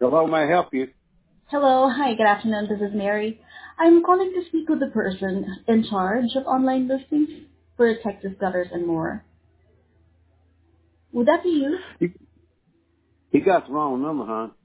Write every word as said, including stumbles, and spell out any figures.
Hello, may I help you? Hello. Hi, good afternoon. This is Mary. I'm calling to speak with the person in charge of online listings for Texas Gutters and more. Would that be you? You, you got the wrong number, huh?